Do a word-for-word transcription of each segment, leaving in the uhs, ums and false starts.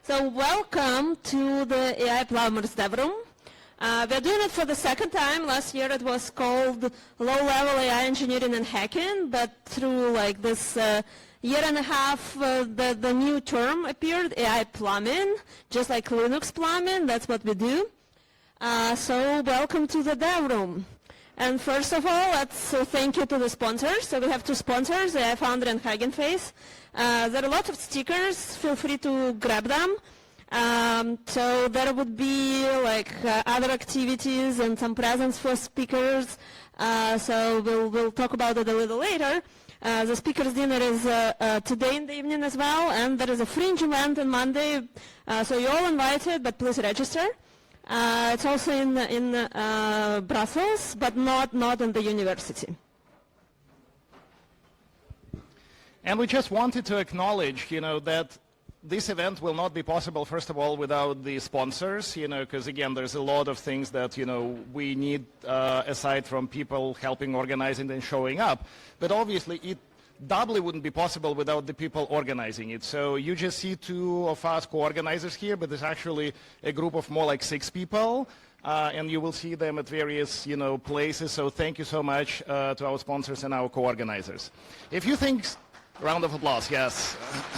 So welcome to the A I Plumbers Dev Room. Uh, we're doing it for the second time. Last year it was called Low-Level A I Engineering and Hacking, but through like this uh, year and a half, uh, the, the new term appeared, A I Plumbing, just like Linux plumbing. That's what we do. Uh, so welcome to the Dev Room. And first of all, let's say thank you to the sponsors. So we have two sponsors, A I Foundry and Hugging Face. Uh, there are a lot of stickers. Feel free to grab them. Um, so there would be like uh, other activities and some presents for speakers. Uh, so we'll, we'll talk about it a little later. Uh, the speakers dinner is uh, uh, today in the evening as well, and there is a fringe event on Monday. Uh, so you're all invited, but please register. Uh, it's also in in uh, Brussels, but not not in the university. And we just wanted to acknowledge, you know, that this event will not be possible, first of all, without the sponsors, you know, because again, there's a lot of things that, you know, we need uh, aside from people helping organizing and showing up. But obviously, it doubly wouldn't be possible without the people organizing it. So you just see two of us co-organizers here, but there's actually a group of more like six people. Uh, and you will see them at various, you know, places. So thank you so much uh, to our sponsors and our co-organizers. If you think, round of applause, yes.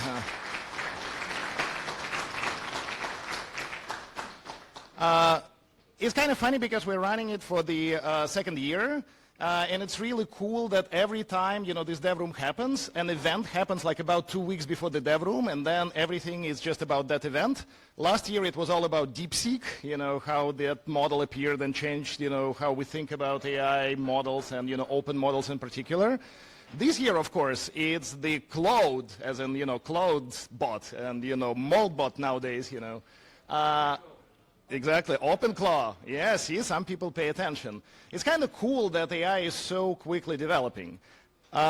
Uh, it's kind of funny because we're running it for the uh, second year, uh, and it's really cool that every time, you know, this dev room happens, an event happens like about two weeks before the dev room, and then everything is just about that event. Last year it was all about DeepSeek, you know, how that model appeared and changed, you know, how we think about A I models and, you know, open models in particular. This year, of course, it's the Claude, as in, you know, Claude bot and, you know, Moldbot nowadays, you know. Uh, Exactly, OpenClaw. Yeah, see, some people pay attention. It's kind of cool that A I is so quickly developing.